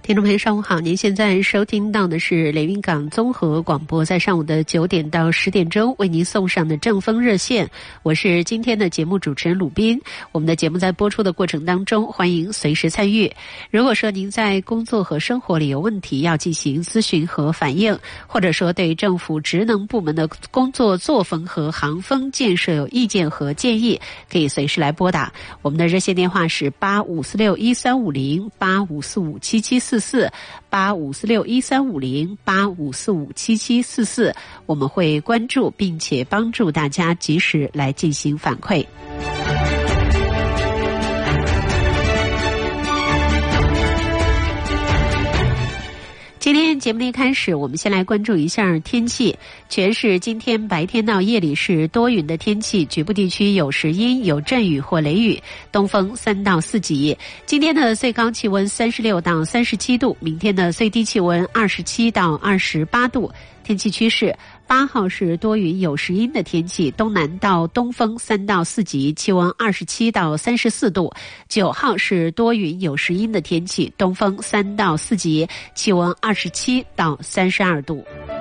听众朋友上午好，您现在收听到的是连云港综合广播，在上午的9点到10点钟为您送上的正风热线，我是今天的节目主持人鲁斌。我们的节目在播出的过程当中，欢迎随时参与。如果说您在工作和生活里有问题要进行咨询和反映，或者说对政府职能部门的工作作风和行风建设有意见和建议，可以随时来拨打。我们的热线电话是85461350 85457744 85461350 我们会关注并且帮助大家及时来进行反馈。今天节目的一开始，我们先来关注一下天气。全市今天白天到夜里是多云的天气，局部地区有时阴有阵雨或雷雨，东风3到4级。今天的最高气温36到37度，明天的最低气温27到28度。天气趋势，8号是多云有时阴的天气，东南到东风3到4级，气温27到34度。9号是多云有时阴的天气，东风3到4级，气温27到32度。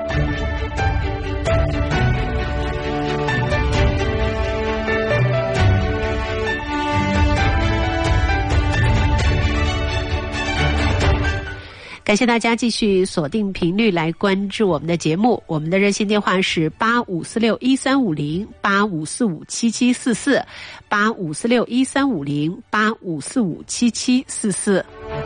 感谢大家继续锁定频率来关注我们的节目，我们的热线电话是85461350 85457744 85461350 85457744。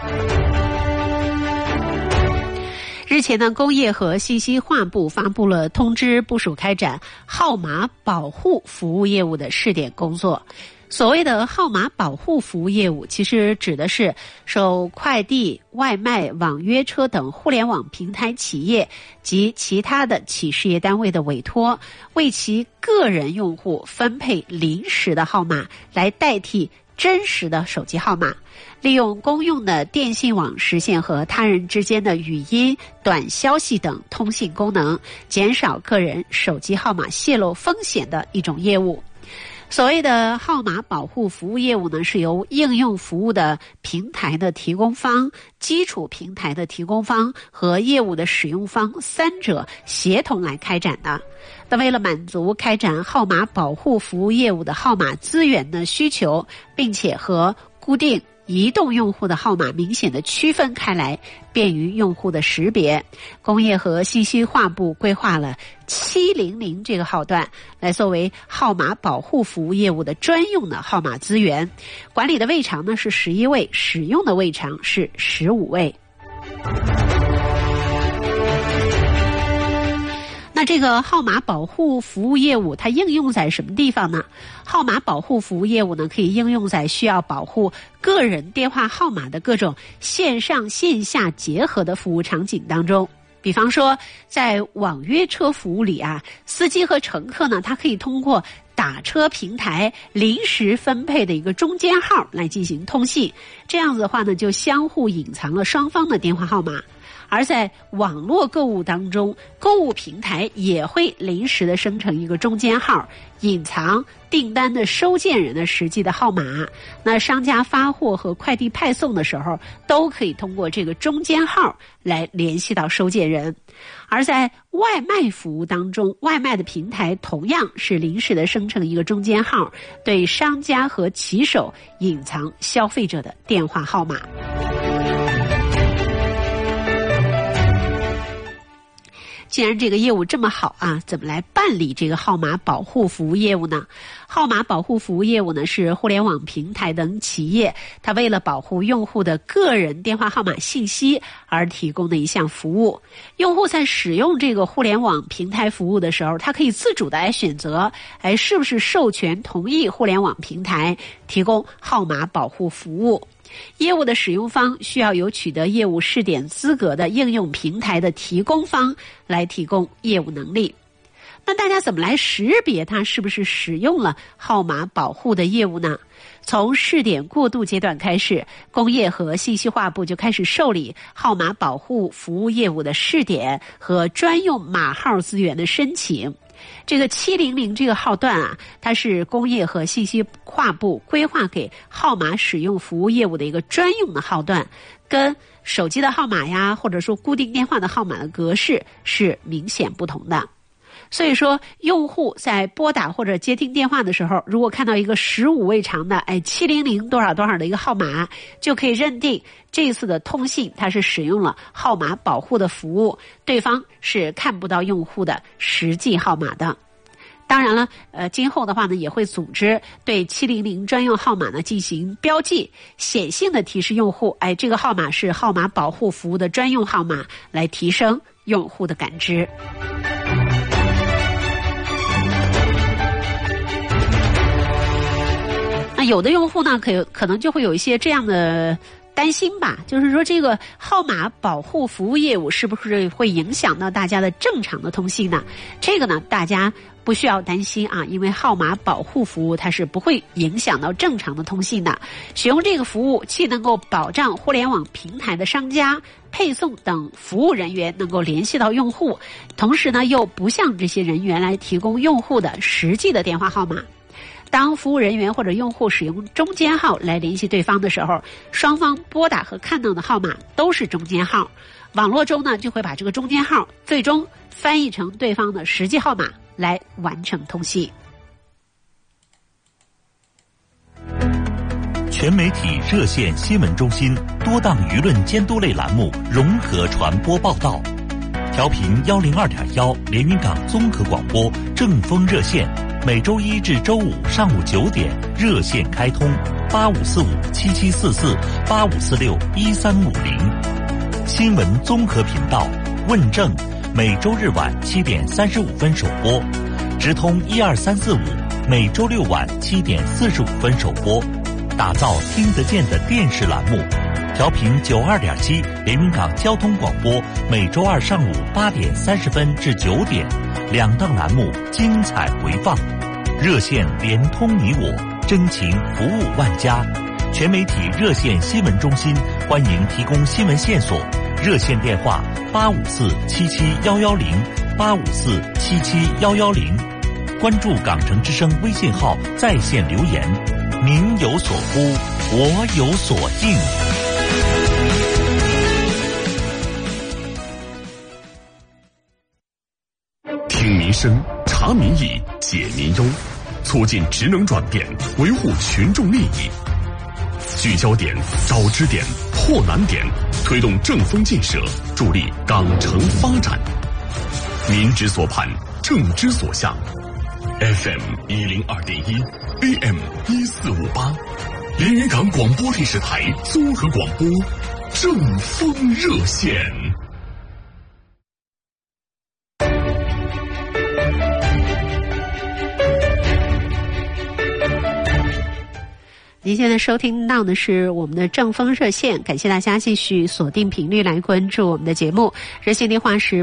日前呢，工业和信息化部发布了通知，部署开展号码保护服务业务的试点工作。所谓的号码保护服务业务，其实指的是受快递、外卖、网约车等互联网平台企业及其他的企事业单位的委托，为其个人用户分配临时的号码来代替真实的手机号码，利用公用的电信网实现和他人之间的语音、短消息等通信功能，减少个人手机号码泄露风险的一种业务。所谓的号码保护服务业务呢，是由应用服务的平台的提供方、基础平台的提供方和业务的使用方三者协同来开展的。那为了满足开展号码保护服务业务的号码资源的需求，并且和固定移动用户的号码明显的区分开来，便于用户的识别，工业和信息化部规划了700这个号段来作为号码保护服务业务的专用的号码资源，管理的位长呢是11位，使用的位长是15位。那这个号码保护服务业务它应用在什么地方呢？号码保护服务业务呢，可以应用在需要保护个人电话号码的各种线上线下结合的服务场景当中。比方说在网约车服务里啊，司机和乘客呢，他可以通过打车平台临时分配的一个中间号来进行通信，这样子的话呢，就相互隐藏了双方的电话号码。而在网络购物当中，购物平台也会临时的生成一个中间号，隐藏订单的收件人的实际的号码。那商家发货和快递派送的时候，都可以通过这个中间号来联系到收件人。而在外卖服务当中，外卖的平台同样是临时的生成一个中间号，对商家和骑手隐藏消费者的电话号码。既然这个业务这么好啊，怎么来办理这个号码保护服务业务呢？号码保护服务业务呢，是互联网平台等企业它为了保护用户的个人电话号码信息而提供的一项服务。用户在使用这个互联网平台服务的时候，他可以自主的来选择，是不是授权同意互联网平台提供号码保护服务。业务的使用方需要由取得业务试点资格的应用平台的提供方来提供业务能力。那大家怎么来识别它是不是使用了号码保护的业务呢？从试点过渡阶段开始，工业和信息化部就开始受理号码保护服务业务的试点和专用码号资源的申请。 这个700这个号段啊，它是工业和信息化部规划给号码使用服务业务的一个专用的号段，跟手机的号码呀，或者说固定电话的号码的格式是明显不同的。所以说，用户在拨打或者接听电话的时候，如果看到一个15位长的700多少多少的一个号码，就可以认定这次的通信它是使用了号码保护的服务，对方是看不到用户的实际号码的。当然了，今后的话呢，也会组织对700专用号码呢进行标记，显性的提示用户，这个号码是号码保护服务的专用号码，来提升用户的感知。那有的用户呢，可能就会有一些这样的担心吧，就是说这个号码保护服务业务是不是会影响到大家的正常的通信呢？这个呢，大家不需要担心啊，因为号码保护服务它是不会影响到正常的通信的。使用这个服务既能够保障互联网平台的商家、配送等服务人员能够联系到用户，同时呢又不向这些人员来提供用户的实际的电话号码。当服务人员或者用户使用中间号来联系对方的时候，双方拨打和看到的号码都是中间号，网络中呢就会把这个中间号最终翻译成对方的实际号码来完成通信。 全媒体热线新闻中心多档舆论监督类栏目融合传播报道，调频102.1连云港综合广播正风热线，每周一至周五上午9点热线开通8545774485461350。新闻综合频道问政每周日晚7点35分首播，直通12345每周六晚7点45分首播，打造听得见的电视栏目。调频92.7连云港交通广播每周二上午8点30分至9点，两档栏目精彩回放。热线连通你我，真情服务万家。全媒体热线新闻中心欢迎提供新闻线索，热线电话854-77110，854-77110。关注港城之声微信号在线留言，您有所呼，我有所应。 听民生，查民意，解民忧，促进职能转变，维护群众利益。聚焦点，找支点，破难点，推动正风建设，助力港城发展。民之所盼，政之所向。FM 102.1 AM 1458，连云港广播电视台综合广播正风热线。 您现在收听到的是我们的正风热线，感谢大家继续锁定频率来关注我们的节目。热线电话是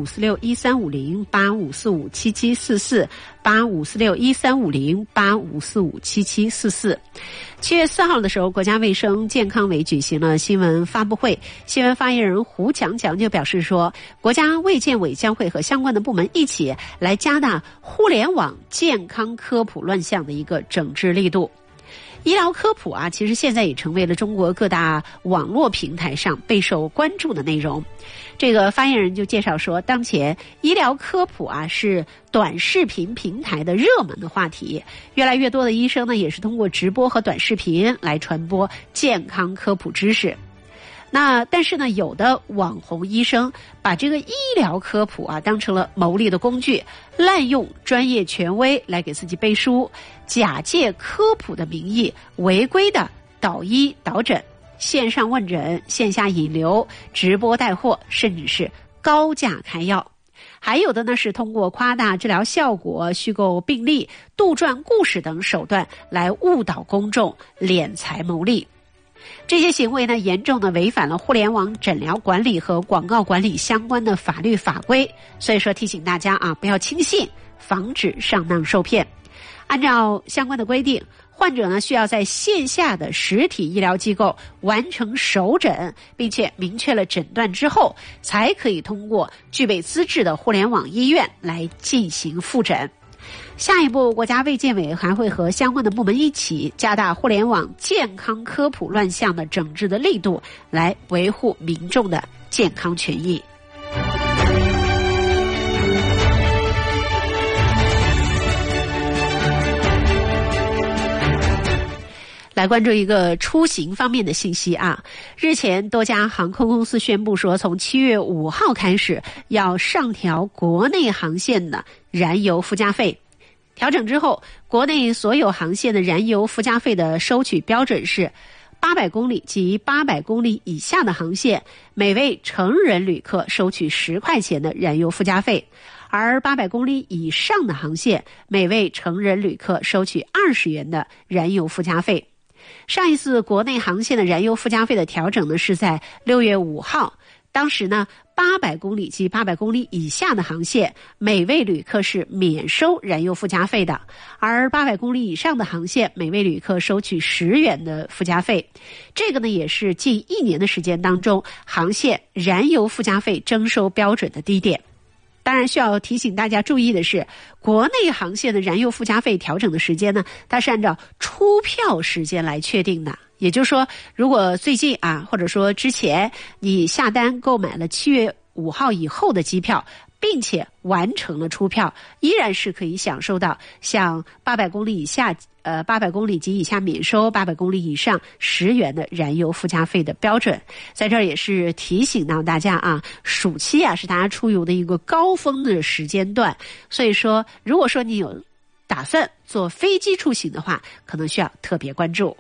8546-1350，8546-1350，8546-1350，8545-7744。7月4号的时候，国家卫生健康委举行了新闻发布会，新闻发言人胡强强就表示说，国家卫健委将会和相关的部门一起来加大互联网健康科普乱象的一个整治力度。医疗科普啊，其实现在也成为了中国各大网络平台上备受关注的内容。这个发言人就介绍说，当前医疗科普啊是短视频平台的热门的话题，越来越多的医生呢也是通过直播和短视频来传播健康科普知识。但是呢，有的网红医生把这个医疗科普啊当成了牟利的工具，滥用专业权威来给自己背书，假借科普的名义违规的导医导诊、线上问诊、线下引流、直播带货，甚至是高价开药。还有的呢是通过夸大治疗效果、虚构病例、杜撰故事等手段来误导公众、敛财牟利。这些行为呢，严重的违反了互联网诊疗管理和广告管理相关的法律法规。所以说提醒大家啊，不要轻信，防止上当受骗。按照相关的规定， 患者呢需要在线下的实体医疗机构完成首诊，并且明确了诊断之后，才可以通过具备资质的互联网医院来进行复诊。下一步，国家卫健委还会和相关的部门一起加大互联网健康科普乱象的整治的力度，来维护民众的健康权益。来关注一个出行方面的信息啊！日前，多家航空公司宣布说，从7月5号开始要上调国内航线的燃油附加费。调整之后，国内所有航线的燃油附加费的收取标准是800公里及800公里以下的航线，每位成人旅客收取10块钱的燃油附加费，而800公里以上的航线，每位成人旅客收取20元的燃油附加费。上一次国内航线的燃油附加费的调整呢，是在6月5号。当时呢，800公里及800公里以下的航线，每位旅客是免收燃油附加费的，而800公里以上的航线，每位旅客收取10元的附加费。这个呢，也是近1年的时间当中，航线燃油附加费征收标准的低点。当然需要提醒大家注意的是，国内航线的燃油附加费调整的时间呢，它是按照出票时间来确定的。也就是说，如果最近或者说之前你下单购买了7月5号以后的机票，并且完成了出票，依然是可以享受到像800公里以下800公里及以下免收，800公里以上10元的燃油附加费的标准。在这儿也是提醒到大家啊，暑期是大家出游的一个高峰的时间段，所以说如果说你有打算坐飞机出行的话，可能需要特别关注。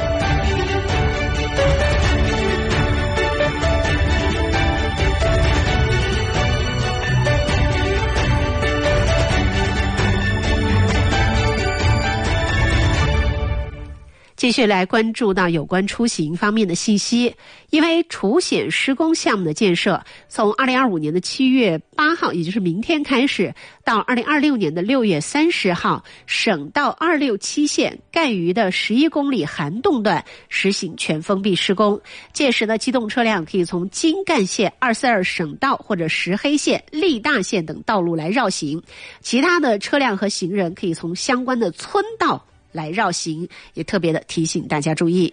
继续来关注到有关出行方面的信息，因为除险施工项目的建设，从2025年的7月8号，也就是明天开始，到2026年的6月30号，省道267线赣榆的11公里涵洞段实行全封闭施工。届时呢，机动车辆可以从京赣线、242省道或者石黑线、利大线等道路来绕行，其他的车辆和行人可以从相关的村道来绕行，也特别的提醒大家注意。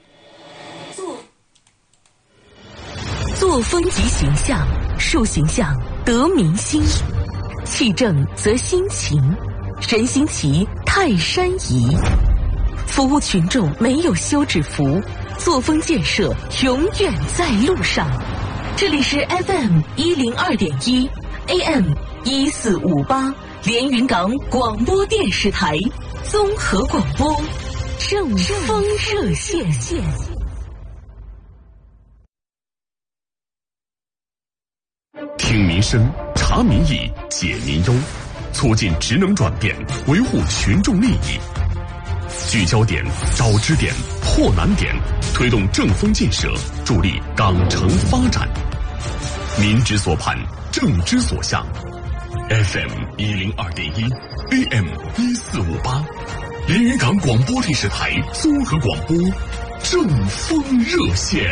作风及形象，树形象得民心，气正则心情，人心齐泰山移。服务群众没有休止符，作风建设永远在路上。这里是 FM102.1 AM1458 连云港广播电视台综合广播正风热线。 听民生，察民意，解民忧，促进职能转变，维护群众利益。聚焦点，找支点，破难点，推动正风建设，助力港城发展。民之所盼，政之所向。FM102.1 AM1458 连云港广播电视台综合广播正风热线。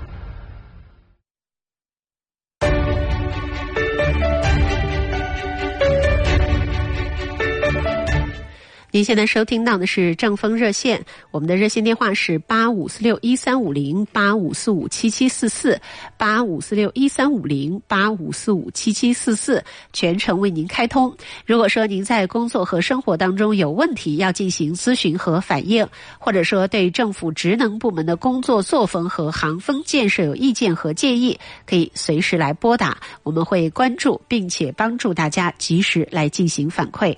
您现在收听到的是正风热线，我们的热线电话是85461350 85457744 85461350 85457744，全程为您开通。如果说您在工作和生活当中有问题要进行咨询和反映，或者说对政府职能部门的工作作风和航风建设有意见和建议，可以随时来拨打，我们会关注并且帮助大家及时来进行反馈。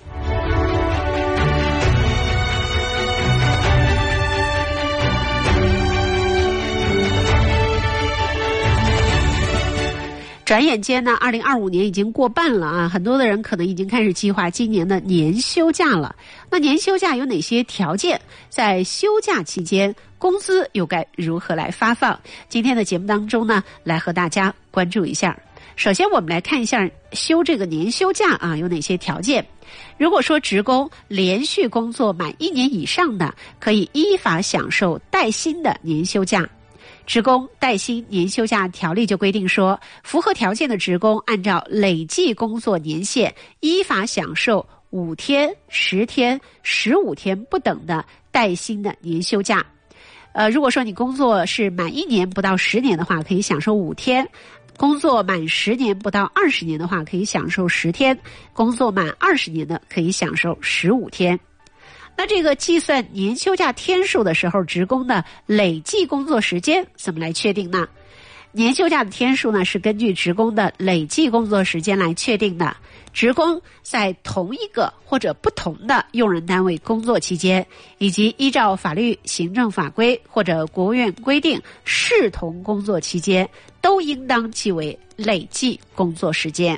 转眼间呢，2025年已经过半了啊，很多的人可能已经开始计划今年的年休假了。那年休假有哪些条件？在休假期间，工资又该如何来发放？今天的节目当中呢，来和大家关注一下。 首先我们来看一下休这个年休假啊有哪些条件。如果说职工连续工作满1年以上的，可以依法享受带薪的年休假。职工带薪年休假条例就规定说，符合条件的职工按照累计工作年限依法享受5天、10天、15天不等的带薪的年休假。如果说你工作是满1年不到10年的话，可以享受5天；工作满10年不到20年的话，可以享受10天；工作满20年的可以享受15天。那这个计算年休假天数的时候，职工的累计工作时间怎么来确定呢？年休假的天数呢，是根据职工的累计工作时间来确定的。职工在同一个或者不同的用人单位工作期间，以及依照法律、行政法规或者国务院规定视同工作期间，都应当记为累计工作时间。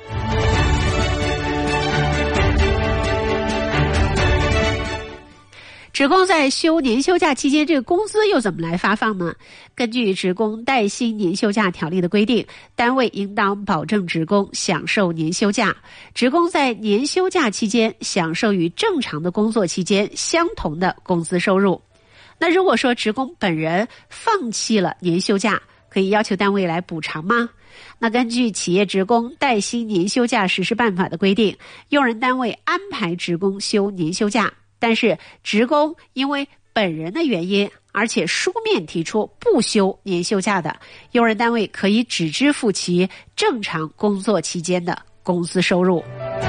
职工在休年休假期间，这个工资又怎么来发放呢？根据职工带薪年休假条例的规定，单位应当保证职工享受年休假。职工在年休假期间享受与正常的工作期间相同的工资收入。那如果说职工本人放弃了年休假，可以要求单位来补偿吗？那根据企业职工带薪年休假实施办法的规定，用人单位安排职工休年休假，但是职工因为本人的原因，而且书面提出不休年休假的，用人单位可以只支付其正常工作期间的工资收入。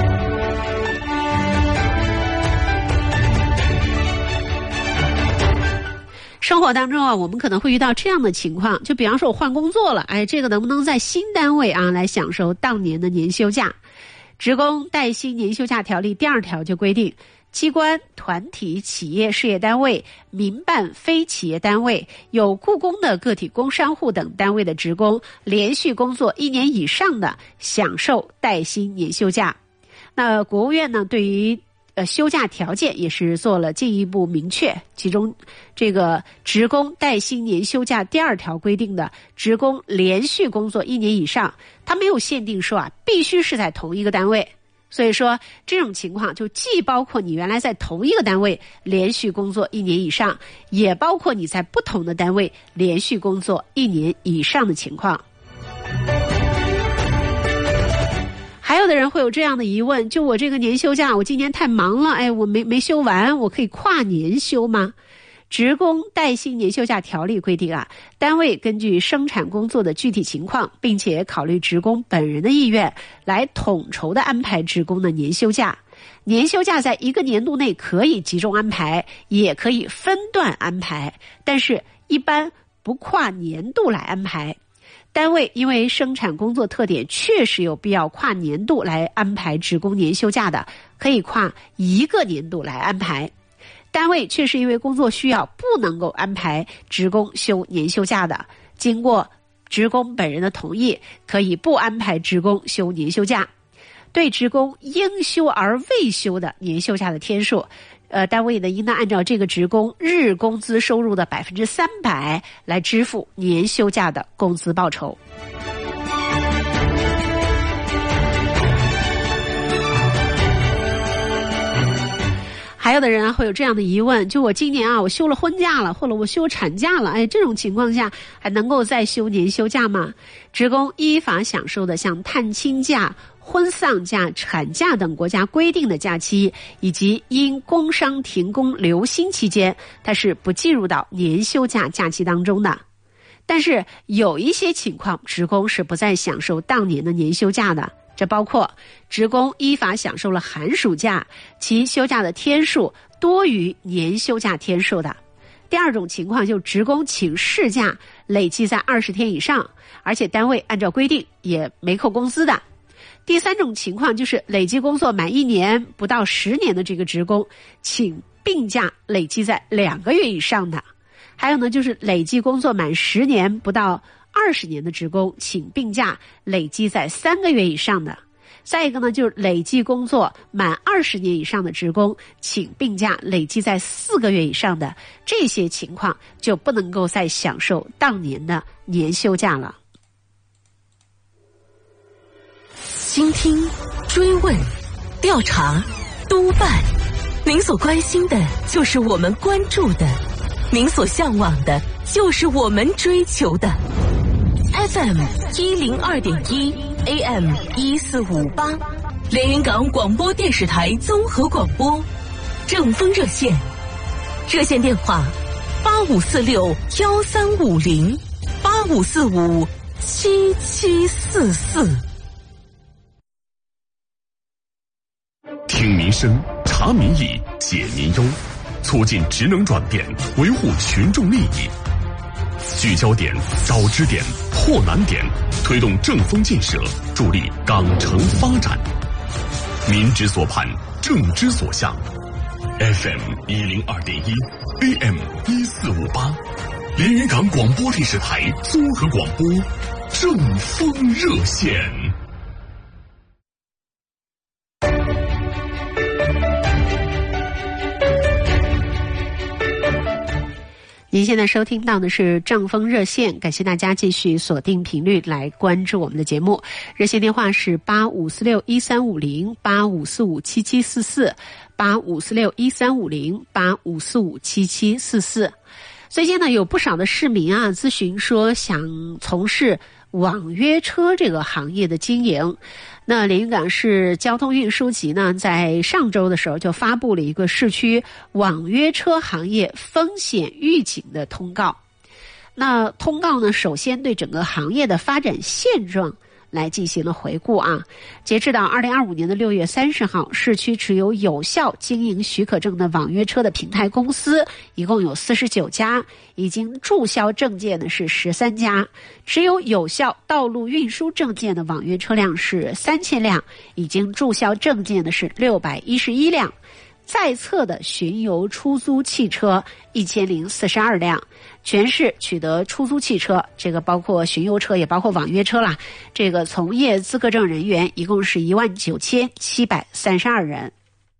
生活当中啊，我们可能会遇到这样的情况，就比方说我换工作了，这个能不能在新单位啊来享受当年的年休假？职工带薪年休假条例第2条就规定，机关、团体、企业、事业单位、民办非企业单位、有雇工的个体工商户等单位的职工，连续工作1年以上的，享受带薪年休假。那国务院呢，对于休假条件也是做了进一步明确，其中这个职工带薪年休假第2条规定的，职工连续工作1年以上，他没有限定说必须是在同一个单位。所以说这种情况就既包括你原来在同一个单位连续工作1年以上，也包括你在不同的单位连续工作1年以上的情况。还有的人会有这样的疑问，就我这个年休假，我今年太忙了，我没休完，我可以跨年休吗？职工带薪年休假条例规定单位根据生产工作的具体情况，并且考虑职工本人的意愿，来统筹的安排职工的年休假。年休假在一个年度内可以集中安排，也可以分段安排，但是一般不跨年度来安排。单位因为生产工作特点确实有必要跨年度来安排职工年休假的，可以跨1个年度来安排。单位确实因为工作需要不能够安排职工休年休假的，经过职工本人的同意，可以不安排职工休年休假。对职工应休而未休的年休假的天数，单位呢应当按照这个职工日工资收入的300%来支付年休假的工资报酬。还有的人会有这样的疑问，就我今年我休了婚假了，或者我休产假了，这种情况下还能够再休年休假吗？职工依法享受的像探亲假、婚丧假、产假等国家规定的假期，以及因工伤停工留薪期间，它是不计入到年休假假期当中的。但是有一些情况，职工是不再享受当年的年休假的，这包括职工依法享受了寒暑假，其休假的天数多于年休假天数的。第2种情况就职工请事假累计在20天以上，而且单位按照规定也没扣工资的。第3种情况就是累计工作满1年不到10年的这个职工，请病假累计在2个月以上的。还有呢，就是累计工作满10年不到20年的职工，请病假累计在3个月以上的。再一个呢，就是累计工作满20年以上的职工，请病假累计在4个月以上的，这些情况就不能够再享受当年的年休假了。 倾听、追问、调查、督办，您所关心的就是我们关注的，您所向往的就是我们追求的。FM 102.1 AM 1458，连云港广播电视台综合广播，正风热线，热线电话85461350 85457744。 听民生，查民意，解民忧，促进职能转变，维护群众利益。聚焦点，找支点，破难点，推动正风建设，助力港城发展。民之所盼，政之所向。FM 102.1 AM 1458，连云港广播电视台综合广播，正风热线。 您现在收听到的是正风热线，感谢大家继续锁定频率来关注我们的节目。热线电话是85461350 85457744 85461350 85457744。最近呢，有不少的市民啊咨询说想从事网约车这个行业的经营。那连云港市交通运输局呢，在上周的时候就发布了一个市区网约车行业风险预警的通告。那通告呢，首先对整个行业的发展现状来进行了回顾啊。截至到2025年的6月30号，市区持有有效经营许可证的网约车的平台公司一共有49家，已经注销证件的是13家，持有有效道路运输证件的网约车辆是3000辆，已经注销证件的是611辆，在册的巡游出租汽车1042辆。全市取得出租汽车，这个包括巡游车也包括网约车啦，这个从业资格证人员一共是19732人。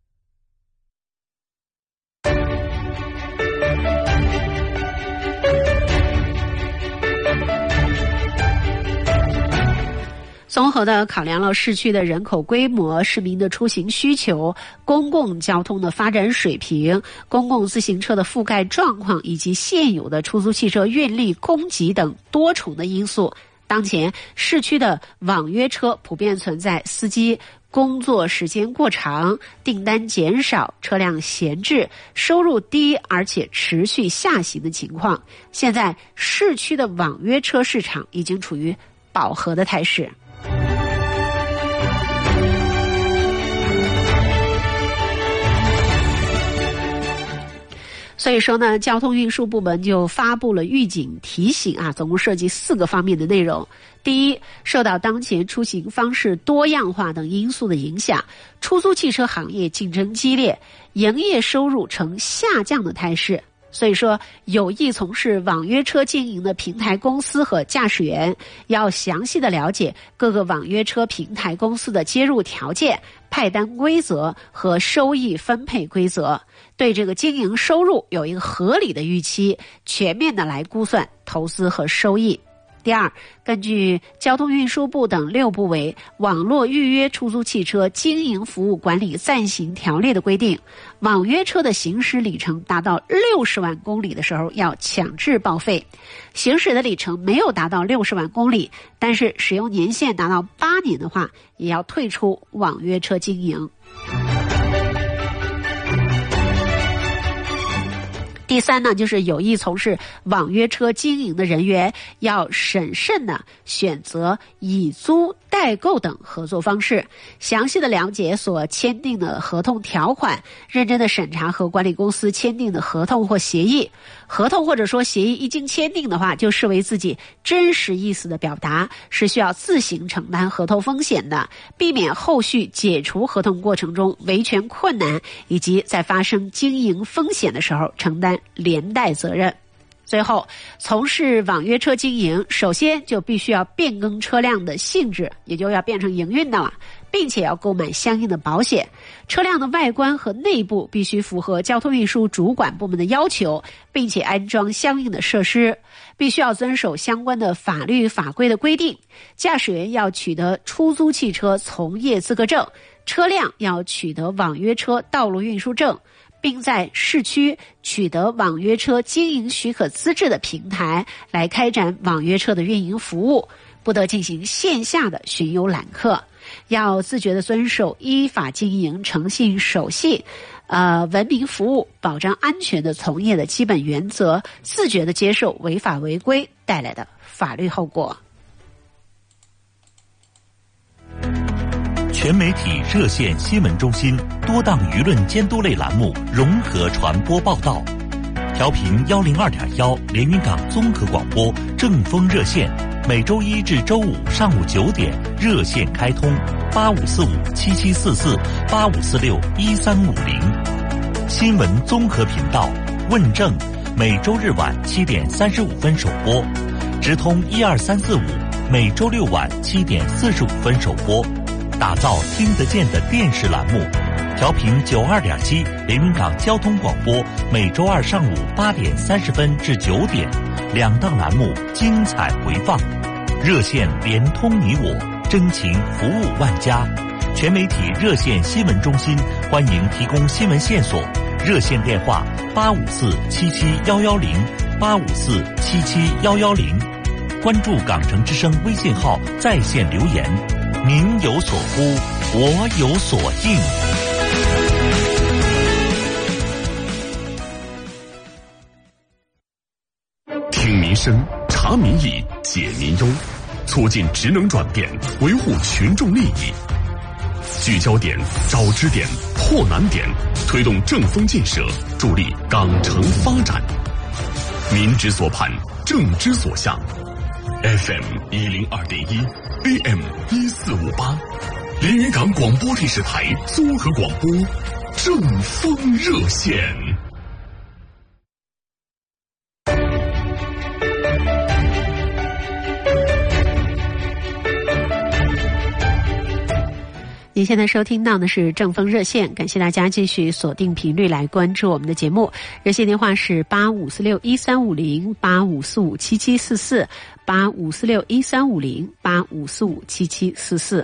综合的考量了市区的人口规模、市民的出行需求、公共交通的发展水平、公共自行车的覆盖状况以及现有的出租汽车运力供给等多重的因素，当前市区的网约车普遍存在司机工作时间过长、订单减少、车辆闲置、收入低而且持续下行的情况。现在市区的网约车市场已经处于饱和的态势。所以说呢，交通运输部门就发布了预警提醒啊，总共涉及4个方面的内容。第一，受到当前出行方式多样化等因素的影响，出租汽车行业竞争激烈，营业收入呈下降的态势。所以说，有意从事网约车经营的平台公司和驾驶员要详细的了解各个网约车平台公司的接入条件、派单规则和收益分配规则，对这个经营收入有一个合理的预期，全面的来估算投资和收益。第二，根据交通运输部等6部委网络预约出租汽车经营服务管理暂行条例的规定，网约车的行驶里程达到60万公里的时候要强制报废，行驶的里程没有达到60万公里，但是使用年限达到8年的话，也要退出网约车经营。第三呢，就是有意从事网约车经营的人员要审慎的选择以租代购等合作方式，详细的了解所签订的合同条款，认真的审查和管理公司签订的合同或协议。合同或者说协议一经签订的话，就视为自己真实意思的表达，是需要自行承担合同风险的，避免后续解除合同过程中维权困难，以及在发生经营风险的时候承担连带责任。最后，从事网约车经营，首先就必须要变更车辆的性质，也就要变成营运的了。 并且要购买相应的保险。车辆的外观和内部必须符合交通运输主管部门的要求，并且安装相应的设施，必须要遵守相关的法律法规的规定。驾驶员要取得出租汽车从业资格证，车辆要取得网约车道路运输证，并在市区取得网约车经营许可资质的平台来开展网约车的运营服务，不得进行线下的巡游揽客，要自觉地遵守依法经营、诚信守信、文明服务、保障安全的从业的基本原则，自觉地接受违法违规带来的法律后果。 全媒体热线新闻中心多档舆论监督类栏目融合传播报道，调频102.1连云港综合广播正风热线，每周一至周五上午9点热线开通8545774485461350。新闻综合频道问政，每周日晚7点35分首播，直通12345，每周六晚7点45分首播。打造听得见的电视栏目，调频92.7连云港交通广播，每周二上午8点30分至9点，两档栏目精彩回放。热线连通你我，真情服务万家。全媒体热线新闻中心欢迎提供新闻线索，热线电话854-77110，854-77110。关注港城之声微信号在线留言。您有所呼，我有所应。 听民生，查民意，解民忧，促进职能转变，维护群众利益。聚焦点，找支点，破难点，推动正风建设，助力港城发展。民之所盼，政之所向。FM 102.1，AM 1458，连云港广播电视台综合广播正风热线。 您现在收听到的是正风热线，感谢大家继续锁定频率来关注我们的节目。热线电话是8546-1350，8546-1350，8546-1350，8545-7744。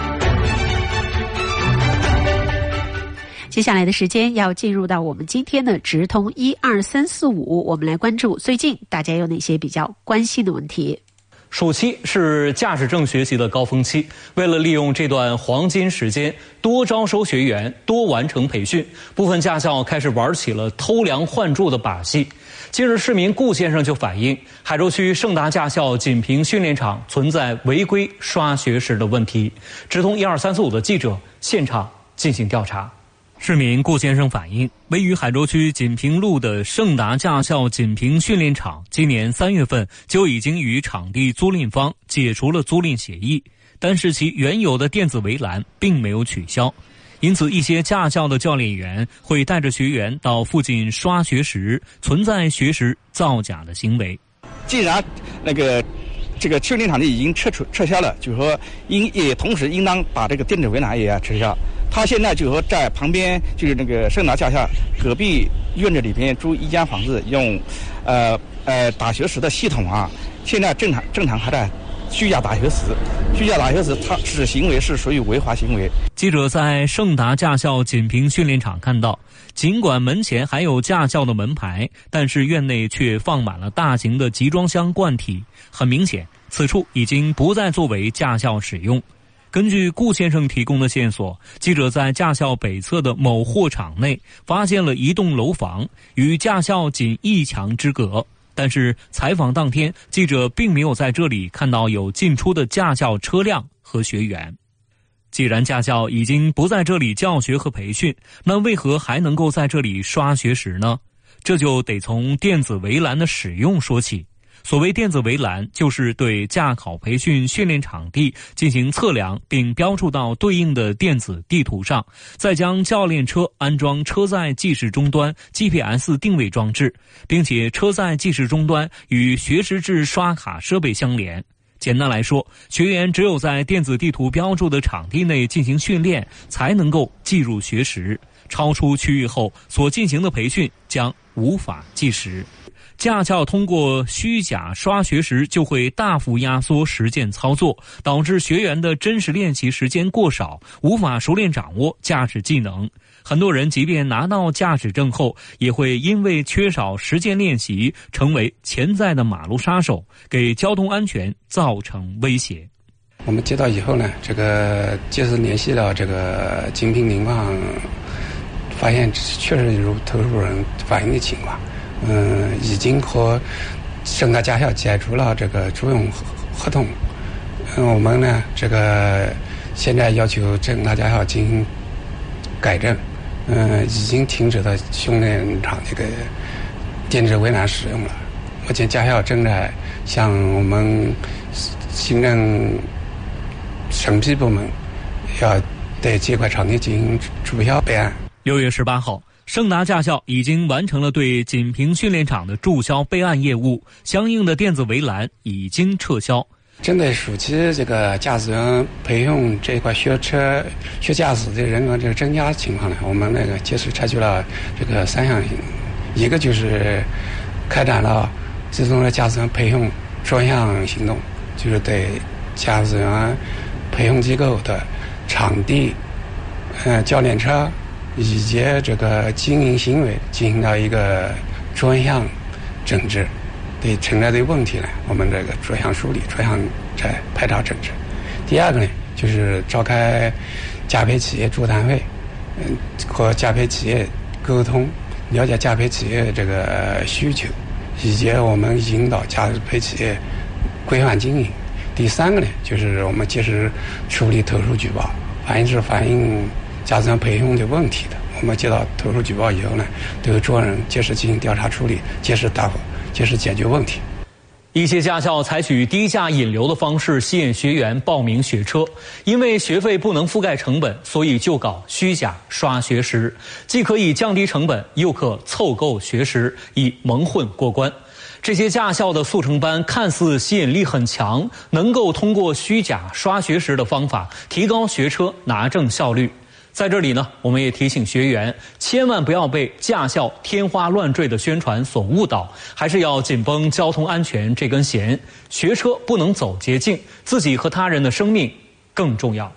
接下来的时间要进入到我们今天的直通12345，我们来关注最近大家有哪些比较关心的问题。 暑期是驾驶证学习的高峰期，为了利用这段黄金时间多招收学员、多完成培训，部分驾校开始玩起了偷梁换柱的把戏。近日，市民顾先生就反映，海州区盛达驾校锦屏训练场存在违规刷学时的问题。直通12345的记者现场进行调查。市民顾先生反映，位于海州区锦屏路的盛达驾校锦屏训练场，今年3月份就已经与场地租赁方解除了租赁协议，但是其原有的电子围栏并没有取消，因此一些驾校的教练员会带着学员到附近刷学时，存在学时造假的行为。 既然这个训练场地已经撤销了，就是说也同时应当把这个电子围栏也要撤销。他现在就是说在旁边就是那个盛达驾校隔壁院子里边租一间房子，用打学时的系统啊，现在正常还在虚假打学时，他此行为是属于违法行为。 记者在盛达驾校锦屏训练场看到，尽管门前还有驾校的门牌，但是院内却放满了大型的集装箱罐体，很明显此处已经不再作为驾校使用。根据顾先生提供的线索，记者在驾校北侧的某货场内发现了一栋楼房，与驾校仅1墙之隔。但是采访当天，记者并没有在这里看到有进出的驾校车辆和学员。既然驾校已经不在这里教学和培训，那为何还能够在这里刷学时呢？这就得从电子围栏的使用说起。所谓电子围栏，就是对驾考培训训练场地进行测量，并标注到对应的电子地图上，再将教练车安装车载计时终端 GPS 定位装置，并且车载计时终端与学时制刷卡设备相连。 简单来说，学员只有在电子地图标注的场地内进行训练，才能够计入学时。超出区域后所进行的培训将无法计时。驾校通过虚假刷学时，就会大幅压缩实践操作，导致学员的真实练习时间过少，无法熟练掌握驾驶技能。很多人即便拿到驾驶证后，也会因为缺少实践练习，成为潜在的马路杀手，给交通安全造成威胁。 我们接到以后呢，及时联系到这个精品情况，发现确实如投诉人反映的情况。已经和盛大驾校解除了这个租用合同。我们呢，现在要求盛大驾校进行改正。已经停止了训练场这个电子围栏使用了。目前驾校正在向我们行政审批部门要对这块场地进行注销备案。 6月18号。盛达驾校已经完成了对锦屏训练场的注销备案业务，相应的电子围栏已经撤销。 针对暑期这个驾驶员培训这一块学驾驶的人员增加情况呢，我们及时采取了3项行动，一个就是开展了自动的驾驶员培训专项行动，就是对驾驶员培训机构的场地、教练车以及经营行为进行到一个专项整治，对存在的问题呢，我们专项梳理、专项在排查整治。第二个呢，就是召开驾培企业座谈会，和驾培企业沟通，了解驾培企业需求，以及我们引导驾培企业规范经营。第三个呢，就是我们及时处理投诉举报，反映驾驶员培训的问题的，我们接到投诉举报以后呢，对专人及时进行调查处理，及时答复，及时解决问题。 一些驾校采取低价引流的方式吸引学员报名学车，因为学费不能覆盖成本，所以就搞虚假刷学时，既可以降低成本，又可凑够学时，以蒙混过关。这些驾校的速成班看似吸引力很强，能够通过虚假刷学时的方法提高学车拿证效率。在这里呢，我们也提醒学员，千万不要被驾校天花乱坠的宣传所误导，还是要紧绷交通安全这根弦。学车不能走捷径，自己和他人的生命更重要。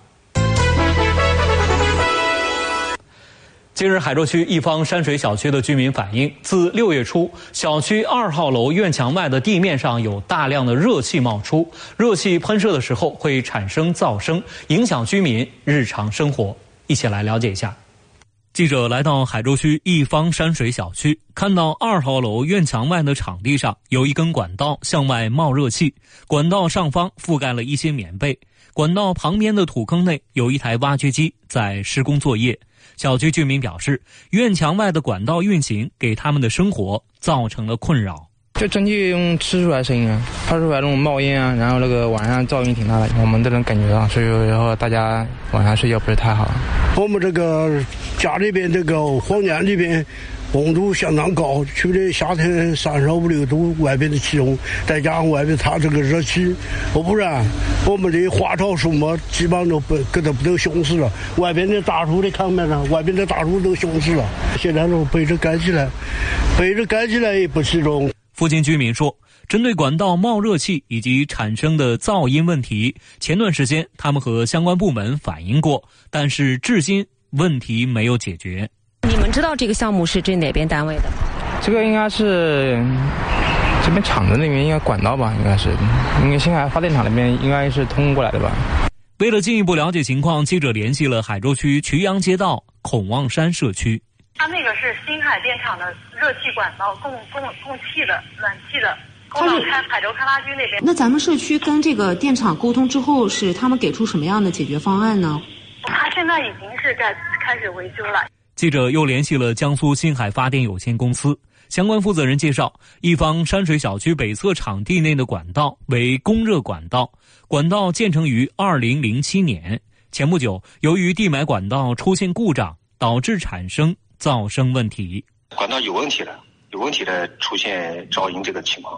近日，海州区一方山水小区的居民反映，自6月初，小区2号楼院墙外的地面上有大量的热气冒出，热气喷射的时候会产生噪声，影响居民日常生活。一起来了解一下。记者来到海州区一方山水小区，看到2号楼院墙外的场地上有一根管道向外冒热气，管道上方覆盖了一些棉被，管道旁边的土坑内有一台挖掘机在施工作业。小区居民表示，院墙外的管道运行给他们的生活造成了困扰。 就整体用吃出来声音啊，发出来那种冒烟啊，然后晚上噪音挺大的，我们都能感觉到，所以然后大家晚上睡觉不是太好。 我们家里边房间里边温度相当高，去的夏天35、6度，外边的气温，再加上外边它热气，不然我们的花草树木基本上都凶死了。外边的大树的看没了，外边的大树都凶死了。现在都被子盖起来也不起重。 附近居民说，针对管道冒热气以及产生的噪音问题，前段时间他们和相关部门反映过，但是至今问题没有解决。 你们知道这个项目是指哪边单位的吗？ 这个应该是这边厂子那边应该管道吧，应该是因为星海发电厂那边应该是通过来的吧。 为了进一步了解情况，记者联系了海州区渠阳街道孔望山社区。 它那个是星海电厂的热气管道，供气的、暖气的，供到海州开发区那边。 那咱们社区跟这个电厂沟通之后，是他们给出什么样的解决方案呢？ 它现在已经是开始维修了。 记者又联系了江苏星海发电有限公司，相关负责人介绍，一方山水小区北侧场地内的管道为供热管道，管道建成于2007年。前不久，由于地埋管道出现故障，导致产生噪声问题。 管道有问题的出现噪音这个情况。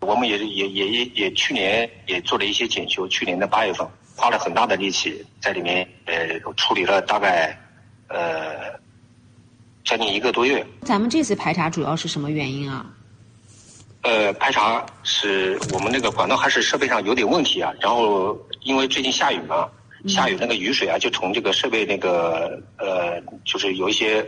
我们也去年也做了一些检修，去年的8月份花了很大的力气在里面，处理了大概将近1个多月。 咱们这次排查主要是什么原因啊？ 排查是我们那个管道还是设备上有点问题啊，然后因为最近下雨嘛，下雨那个雨水啊就从这个设备那个就是有一些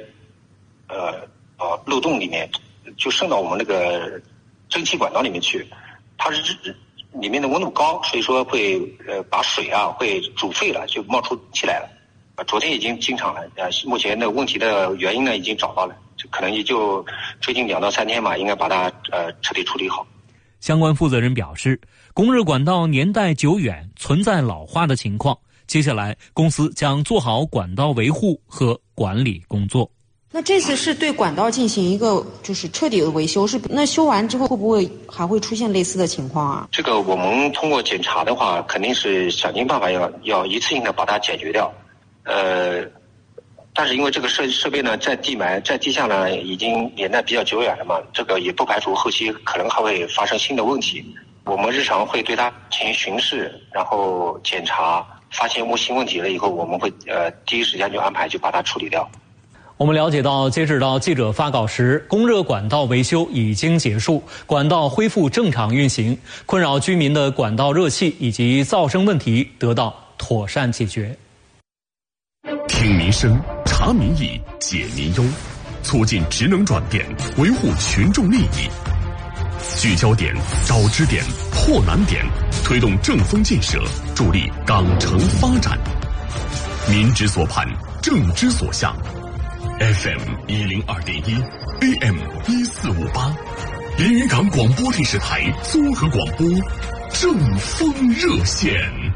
漏洞里面就渗到我们那个蒸汽管道里面去，它是里面的温度高，所以说会把水啊会煮沸了，就冒出气来了。昨天已经进场了，目前的问题的原因呢已经找到了，可能也就最近2到3天嘛，应该把它彻底处理好。 相关负责人表示，供热管道年代久远，存在老化的情况，接下来公司将做好管道维护和管理工作。 那这次是对管道进行一个就是彻底的维修，那修完之后会不会还会出现类似的情况啊？ 这个我们通过检查的话，肯定是想尽办法要一次性的把它解决掉。但是因为这个设备呢，在地下呢，已经年代比较久远了嘛，这个也不排除后期可能还会发生新的问题。我们日常会对它进行巡视，然后检查，发现新问题了以后，我们会第一时间就安排就把它处理掉。 我们了解到，截止到记者发稿时，供热管道维修已经结束，管道恢复正常运行，困扰居民的管道热气以及噪声问题得到妥善解决。 听民生，查民意，解民忧，促进职能转变，维护群众利益。聚焦点，找支点，破难点，推动正风建设，助力港城发展。民之所盼，政之所向。FM 102.1 AM 1458，连云港广播电视台综合广播，正风热线。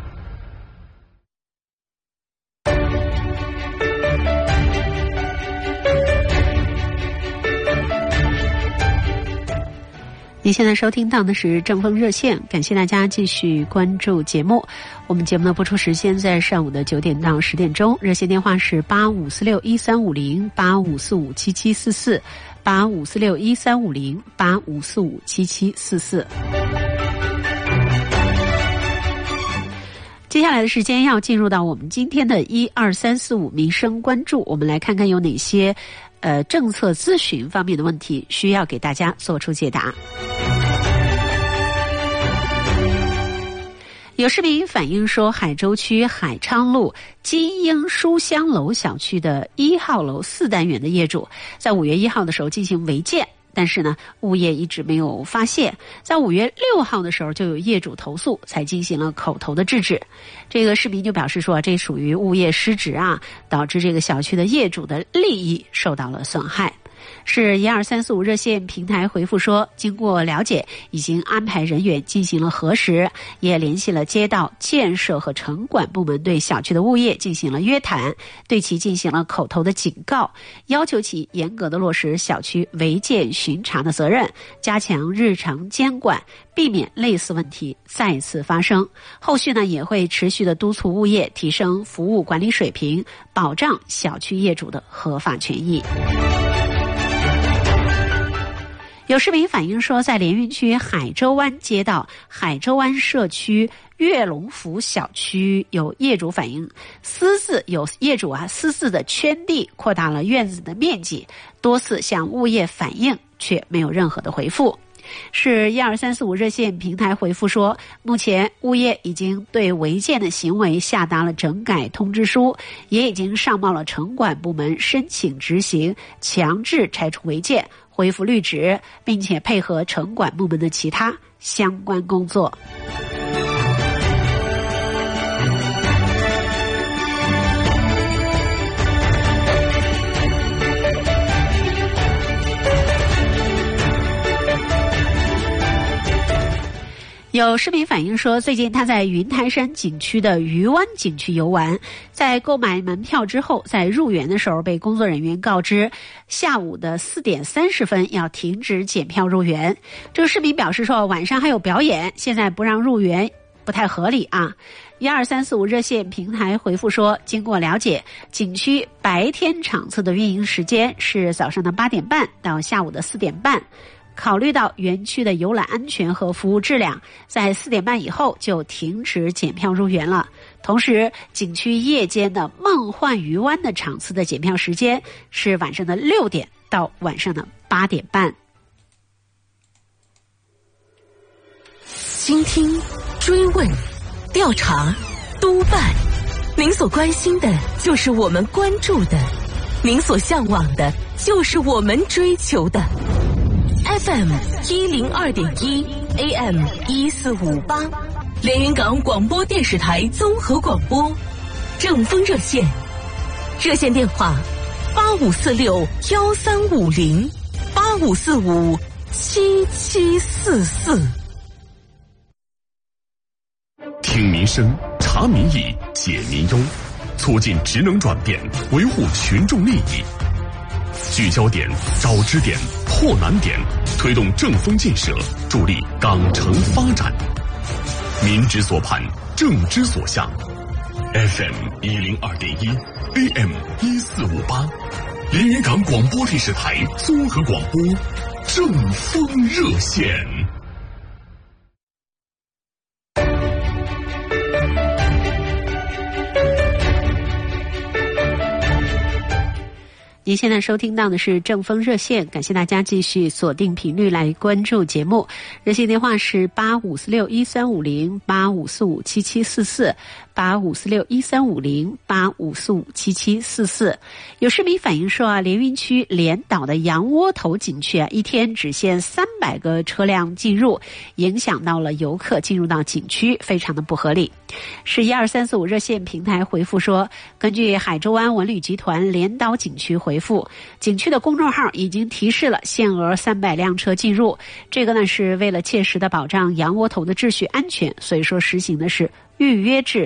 你现在收听到的是正风热线，感谢大家继续关注节目。我们节目的播出时间在上午的9点到10点钟，热线电话是85461350 85457744 85461350 85457744。接下来的时间要进入到我们今天的12345民生关注，我们来看看有哪些政策咨询方面的问题需要给大家做出解答。有市民反映说，海州区海昌路金鹰书香楼小区的1号楼4单元的业主在5月1号的时候进行违建，但是呢，物业一直没有发现，在5月6号的时候就有业主投诉，才进行了口头的制止。这个市民就表示说，这属于物业失职啊，导致这个小区的业主的利益受到了损害。是12345热线平台回复说，经过了解，已经安排人员进行了核实，也联系了街道建设和城管部门，对小区的物业进行了约谈，对其进行了口头的警告，要求其严格的落实小区违建巡查的责任，加强日常监管，避免类似问题再次发生。后续呢，也会持续的督促物业提升服务管理水平，保障小区业主的合法权益。有市民反映说，在连云区海州湾街道海州湾社区跃龙福小区，有业主反映私自的圈地，扩大了院子的面积，多次向物业反映，却没有任何的回复。是12345热线平台回复说，目前物业已经对违建的行为下达了整改通知书，也已经上报了城管部门申请执行强制拆除违建，恢复绿植，并且配合城管部门的其他相关工作。有市民反映说，最近他在云台山景区的渔湾景区游玩，在购买门票之后，在入园的时候被工作人员告知，下午的4点30分要停止检票入园。这个市民表示说，晚上还有表演，现在不让入园不太合理啊。12345热线平台回复说，经过了解，景区白天场次的运营时间是早上的8点半到下午的4点半。 考虑到园区的游览安全和服务质量，在4点半以后就停止检票入园了。同时，景区夜间的梦幻鱼湾的场次的检票时间是晚上的6点到晚上的8点半。 倾听、追问、调查、督办，您所关心的就是我们关注的，您所向往的就是我们追求的。FM 102.1 AM 1458，连云港广播电视台综合广播，正风热线，热线电话85461350 85457744。 听民生，查民意，解民忧，促进职能转变，维护群众利益。聚焦点，找支点，破难点，推动正风建设，助力港城发展。民之所盼，政之所向。FM 102.1 AM 1458，连云港广播电视台综合广播，正风热线。 您现在收听到的是正风热线，感谢大家继续锁定频率来关注节目。热线电话是85461350 85457744 85461350 85457744。有市民反映说连云区连岛的羊窝头景区一天只限300个车辆进入，影响到了游客进入到景区，非常的不合理。是12345热线平台回复说，根据海州湾文旅集团连岛景区回复，景区的公众号已经提示了限额300辆车进入，这个呢是为了切实的保障羊窝头的秩序安全，所以说实行的是预约制。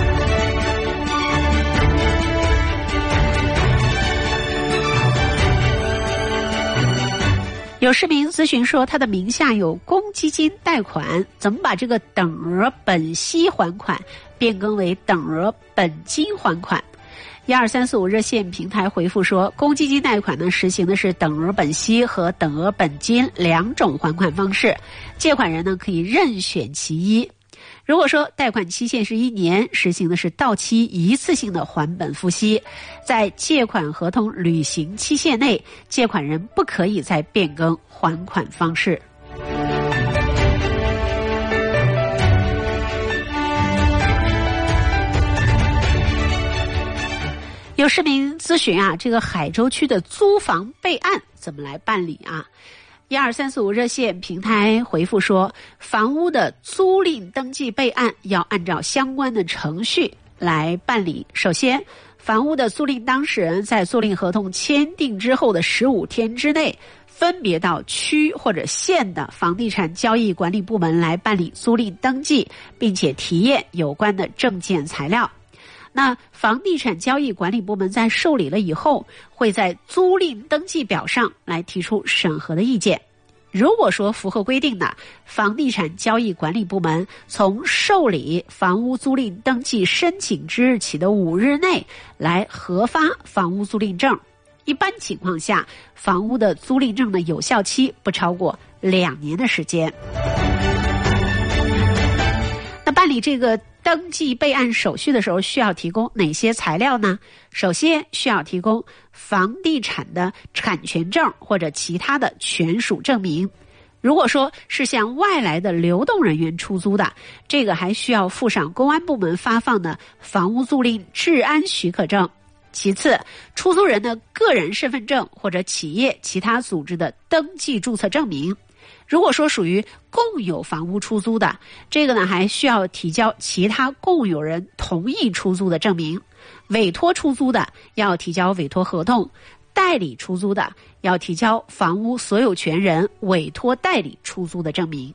有市民咨询说，他的名下有公积金贷款，怎么把这个等额本息还款变更为等额本金还款？12345热线平台回复说，公积金贷款呢实行的是等额本息和等额本金2种还款方式，借款人呢可以任选其一。如果说贷款期限是1年，实行的是到期一次性的还本付息，在借款合同履行期限内，借款人不可以再变更还款方式。有市民咨询这个海州区的租房备案怎么来办理？12345热线平台回复说，房屋的租赁登记备案要按照相关的程序来办理。首先，房屋的租赁当事人在租赁合同签订之后的15天之内，分别到区或者县的房地产交易管理部门来办理租赁登记，并且提验有关的证件材料。那房地产交易管理部门在受理了以后，会在租赁登记表上来提出审核的意见。如果说符合规定的，房地产交易管理部门从受理房屋租赁登记申请之日起的5日内来核发房屋租赁证。一般情况下，房屋的租赁证的有效期不超过2年的时间。那办理这个登记备案手续的时候，需要提供哪些材料呢？首先需要提供房地产的产权证或者其他的权属证明。如果说是向外来的流动人员出租的，这个还需要附上公安部门发放的房屋租赁治安许可证。其次，出租人的个人身份证或者企业其他组织的登记注册证明。如果说属于共有房屋出租的，这个呢还需要提交其他共有人同意出租的证明。委托出租的要提交委托合同，代理出租的要提交房屋所有权人委托代理出租的证明。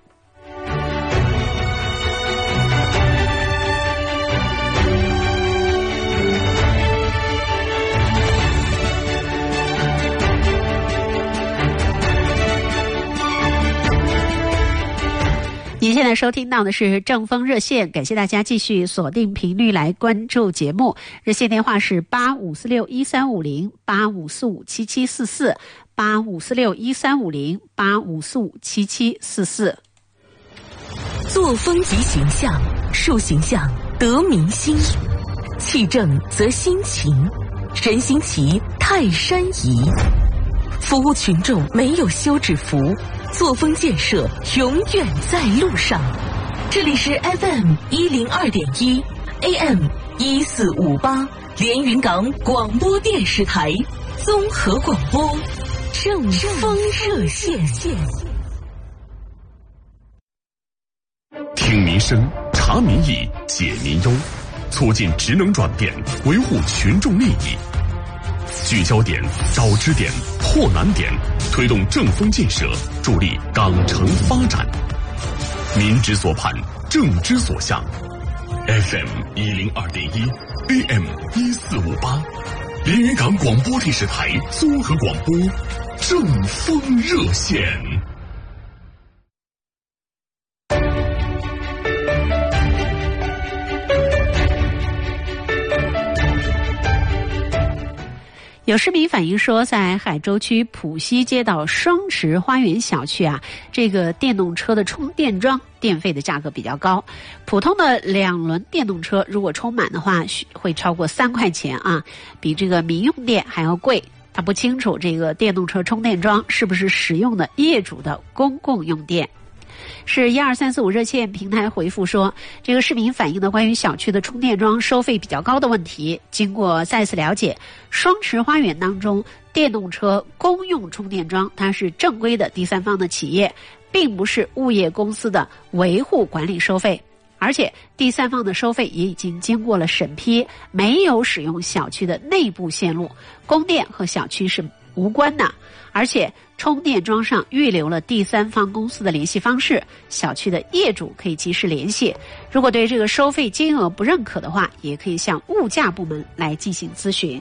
您现在收听到的是正风热线，感谢大家继续锁定频率来关注节目。热线电话是85461350 85457744 8546135085457744。 作风及形象，树形象得民心，气正则心情，人心齐泰山移。服务群众没有休止符，作风建设永远在路上。这里是 FM102.1 AM1458 连云港广播电视台综合广播正风热线。 听民生，查民意，解民忧，促进职能转变，维护群众利益。聚焦点，找支点，破难点，推动正风建设，助力港城发展。民之所盼，政之所向。FM102.1 AM1458 连云港广播电视台综合广播正风热线。 有市民反映说，在海州区浦西街道双池花园小区啊，这个电动车的充电桩电费的价格比较高。普通的2轮电动车如果充满的话，会超过3块钱啊，比这个民用电还要贵。他不清楚这个电动车充电桩是不是使用的业主的公共用电。是12345热线平台回复说，这个市民反映的关于小区的充电桩收费比较高的问题，经过再次了解，双池花园当中电动车公用充电桩它是正规的第三方的企业，并不是物业公司的维护管理收费，而且第三方的收费也已经经过了审批，没有使用小区的内部线路，供电和小区是无关的，而且充电桩上预留了第三方公司的联系方式，小区的业主可以及时联系。如果对这个收费金额不认可的话，也可以向物价部门来进行咨询。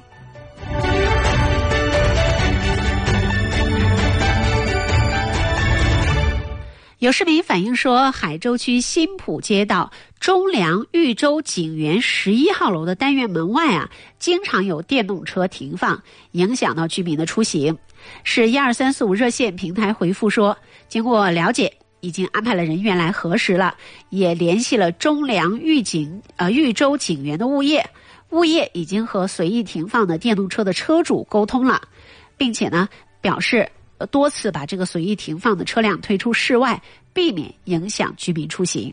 有市民反映说，海州区新浦街道中粮豫州景园11号楼的单元门外啊，经常有电动车停放，影响到居民的出行。是12345热线平台回复说，经过了解，已经安排了人员来核实了，也联系了中粮豫州景园的物业，物业已经和随意停放的电动车的车主沟通了，并且呢表示多次把这个随意停放的车辆推出室外，避免影响居民出行。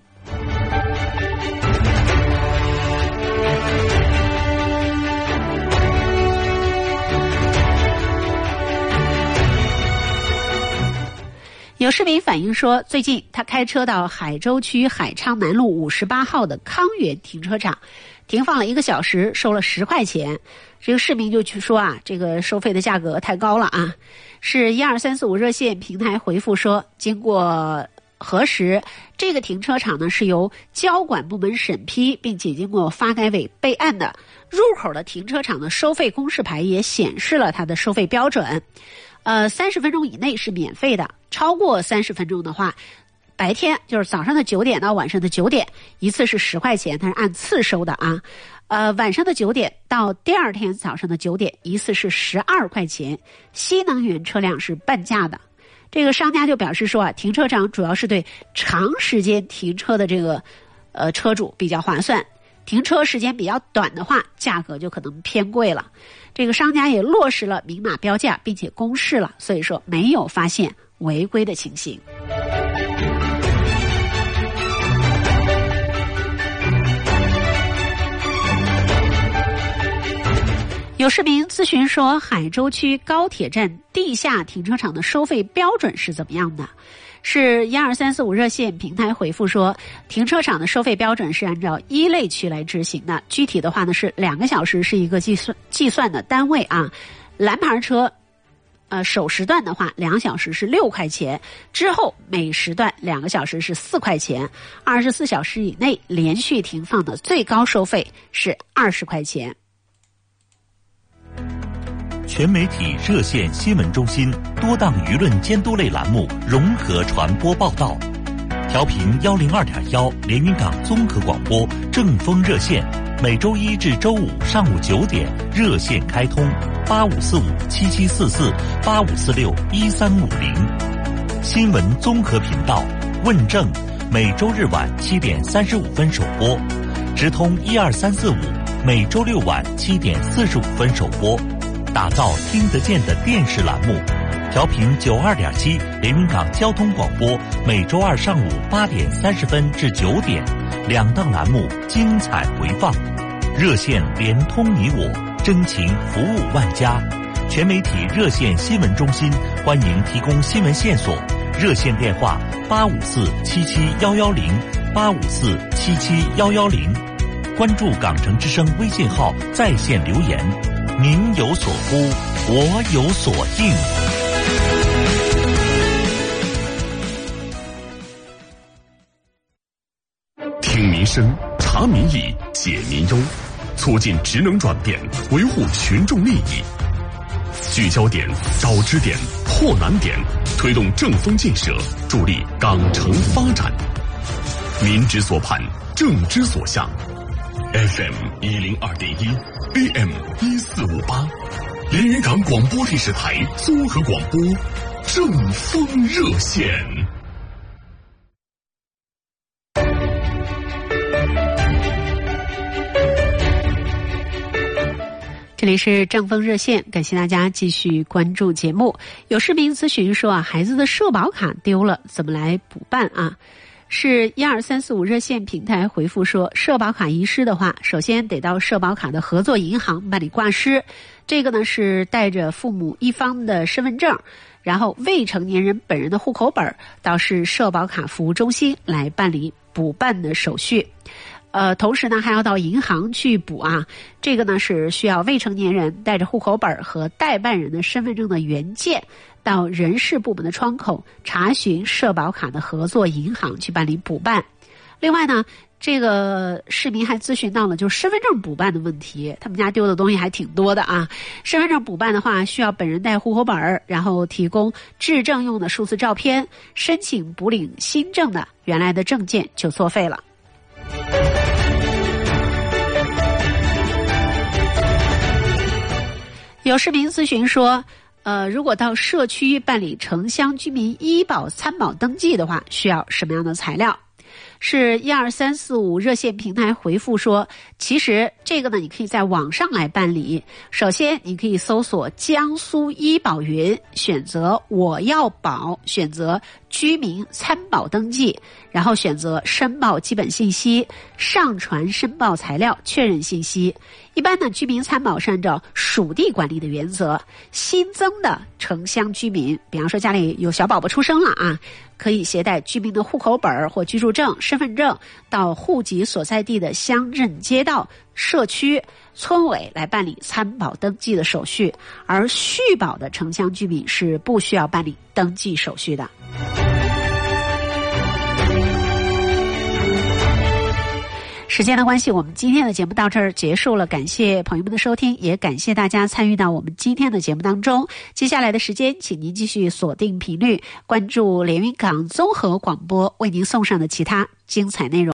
有市民反映说，最近他开车到海州区海昌南路58号的康源停车场，停放了1个小时，收了10块钱。这个市民就去说啊，这个收费的价格太高了啊。是12345热线平台回复说，经过核实，这个停车场呢是由交管部门审批，并且经过发改委备案的。入口的停车场的收费公示牌也显示了它的收费标准。30分钟以内是免费的，超过30分钟的话，白天就是早上的9点到晚上的9点，一次是10块钱，它是按次收的啊。晚上的9点到第二天早上的9点，一次是12块钱。新能源车辆是半价的。这个商家就表示说啊，停车场主要是对长时间停车的这个车主比较划算，停车时间比较短的话，价格就可能偏贵了。这个商家也落实了明码标价，并且公示了，所以说没有发现违规的情形。有市民咨询说，海州区高铁站地下停车场的收费标准是怎么样的？是12345热线平台回复说，停车场的收费标准是按照1类区来执行的，具体的话呢是2个小时是一个计算的单位啊。蓝牌车首时段的话2小时是6块钱，之后每时段2个小时是4块钱，24小时以内连续停放的最高收费是20块钱。 全媒体热线新闻中心多档舆论监督类栏目融合传播报道，调频102.1连云港综合广播正风热线每周一至周五上午9点热线开通8545774485461350。新闻综合频道问政，每周日晚7点35分首播，直通12345，每周六晚7点45分首播，打造听得见的电视栏目。调频92.7连云港交通广播，每周二上午8点30分至9点，两档栏目精彩回放。热线连通你我，真情服务万家。全媒体热线新闻中心欢迎提供新闻线索，热线电话854-77110，854-77110。关注港城之声微信号在线留言，您有所呼，我有所应。 听民生，查民意，解民忧，促进职能转变，维护群众利益。聚焦点，找支点，破难点，推动正风建设，助力港城发展。民之所盼，政之所向。FM 102.1 AM 1458，连云港广播电视台综合广播，正风热线。 这里是正风热线，感谢大家继续关注节目。有市民咨询说孩子的社保卡丢了，怎么来补办啊？是12345热线平台回复说，社保卡遗失的话，首先得到社保卡的合作银行办理挂失。这个呢是带着父母一方的身份证，然后未成年人本人的户口本到市社保卡服务中心来办理补办的手续。同时呢还要到银行去补啊，这个呢是需要未成年人带着户口本和代办人的身份证的原件到人事部门的窗口查询社保卡的合作银行去办理补办。另外呢，这个市民还咨询到了就是身份证补办的问题，他们家丢的东西还挺多的啊。身份证补办的话，需要本人带户口本，然后提供质证用的数字照片，申请补领新证的原来的证件就作废了。有市民咨询说，如果到社区办理城乡居民医保参保登记的话，需要什么样的材料？是12345热线平台回复说，其实这个呢你可以在网上来办理。首先你可以搜索江苏医保云，选择我要保，选择居民参保登记，然后选择申报基本信息，上传申报材料，确认信息。一般呢，居民参保是按照属地管理的原则，新增的城乡居民，比方说家里有小宝宝出生了啊，可以携带居民的户口本或居住证、身份证到户籍所在地的乡镇街道、社区、村委来办理参保登记的手续，而续保的城乡居民是不需要办理登记手续的。时间的关系，我们今天的节目到这儿结束了，感谢朋友们的收听，也感谢大家参与到我们今天的节目当中。接下来的时间，请您继续锁定频率，关注连云港综合广播为您送上的其他精彩内容。